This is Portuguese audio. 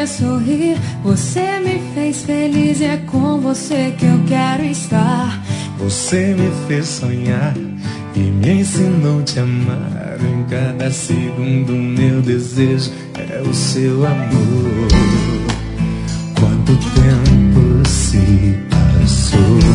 fez sorrir, você me fez feliz e é com você que eu quero estar. Você me fez sonhar e me ensinou a te amar. Em cada segundo meu desejo é o seu amor. Quanto tempo se passou.